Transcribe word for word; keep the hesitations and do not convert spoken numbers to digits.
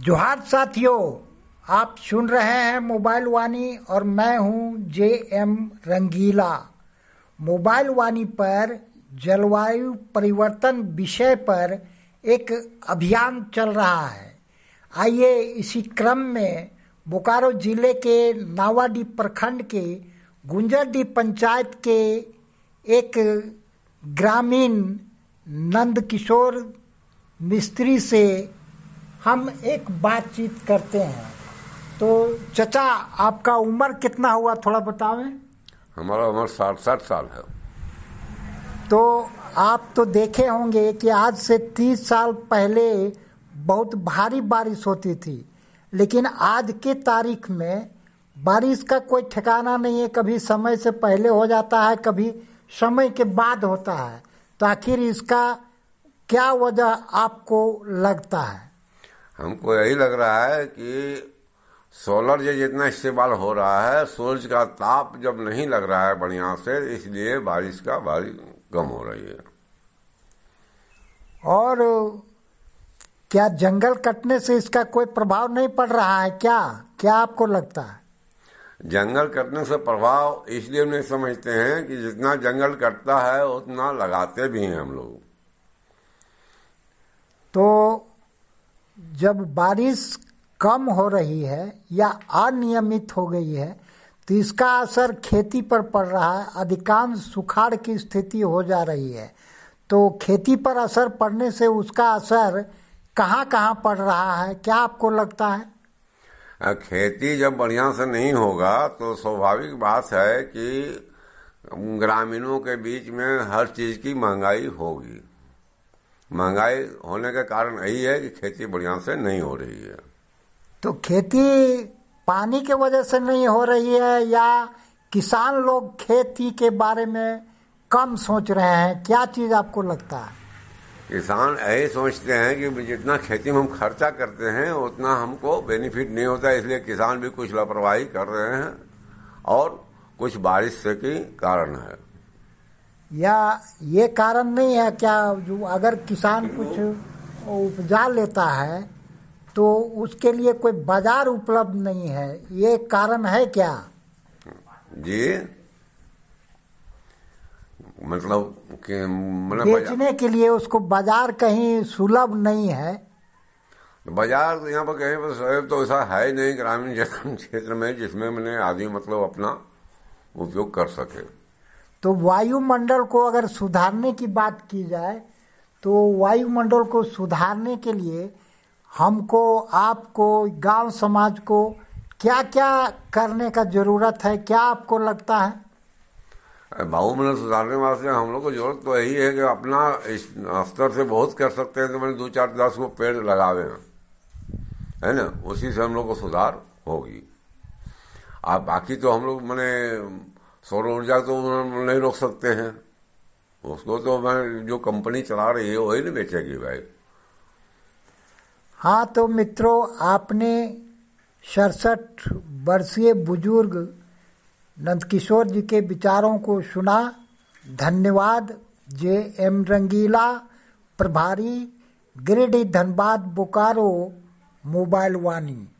जोहार साथियों, आप सुन रहे हैं मोबाइल वाणी और मैं हूं जे एम रंगीला। मोबाइल वाणी पर जलवायु परिवर्तन विषय पर एक अभियान चल रहा है। आइए इसी क्रम में बोकारो जिले के नावाडीह प्रखंड के गुंजरडीह पंचायत के एक ग्रामीण नंदकिशोर मिस्त्री से हम एक बातचीत करते हैं। तो चचा, आपका उम्र कितना हुआ, थोड़ा बतावें। हमारा उम्र साठ साठ साल है। तो आप तो देखे होंगे कि आज से तीस साल पहले बहुत भारी बारिश होती थी, लेकिन आज के तारीख में बारिश का कोई ठिकाना नहीं है। कभी समय से पहले हो जाता है, कभी समय के बाद होता है। तो आखिर इसका क्या वजह आपको लगता है? हमको यही लग रहा है कि सोलर जो जितना इस्तेमाल हो रहा है, सूरज का ताप जब नहीं लग रहा है बढ़िया से, इसलिए बारिश का भारी कम हो रही है। और क्या जंगल कटने से इसका कोई प्रभाव नहीं पड़ रहा है क्या? क्या आपको लगता है? जंगल कटने से प्रभाव इसलिए नहीं समझते हैं कि जितना जंगल कटता है उतना लगाते भी हैं हम लोग। तो जब बारिश कम हो रही है या अनियमित हो गई है तो इसका असर खेती पर पड़ रहा है। अधिकांश सुखाड़ की स्थिति हो जा रही है। तो खेती पर असर पड़ने से उसका असर कहाँ कहाँ पड़ रहा है, क्या आपको लगता है? खेती जब बढ़िया से नहीं होगा तो स्वाभाविक बात है कि ग्रामीणों के बीच में हर चीज की महंगाई होगी। महंगाई होने का कारण यही है कि खेती बढ़िया से नहीं हो रही है। तो खेती पानी के वजह से नहीं हो रही है या किसान लोग खेती के बारे में कम सोच रहे हैं? क्या चीज आपको लगता है? किसान यही सोचते हैं कि जितना खेती में हम खर्चा करते हैं उतना हमको बेनिफिट नहीं होता, इसलिए किसान भी कुछ लापरवाही कर रहे हैं और कुछ बारिश से की कारण है। या ये कारण नहीं है क्या, जो अगर किसान कुछ उपजा लेता है तो उसके लिए कोई बाजार उपलब्ध नहीं है, ये कारण है क्या? जी, मतलब कि मतलब बेचने के लिए उसको बाजार कहीं सुलभ नहीं है। बाजार तो यहाँ पर कहीं पर तो ऐसा है ही नहीं ग्रामीण क्षेत्र में जिसमें मैंने आदमी मतलब अपना उपयोग कर सके। तो वायुमंडल को अगर सुधारने की बात की जाए तो वायुमंडल को सुधारने के लिए हमको, आपको, गांव समाज को क्या क्या करने का जरूरत है, क्या आपको लगता है? वायुमंडल सुधारने वास्ते हम लोग को जरूरत तो यही है कि अपना इस स्तर से बहुत कर सकते हैं। तो मैंने दो चार दस को पेड़ लगावे हैं, है ना, उसी से हम लोग को सुधार होगी। आप बाकी तो हम लोग मैंने सौर ऊर्जा तो नहीं रोक सकते हैं, उसको तो मैं जो कंपनी चला रही है वही नहीं बेचेगी भाई। हाँ, तो मित्रों, आपने सड़सठ वर्षीय बुजुर्ग नंदकिशोर जी के विचारों को सुना। धन्यवाद। जे एम रंगीला, प्रभारी, गिरिडीह, धनबाद, बोकारो, मोबाइल वाणी।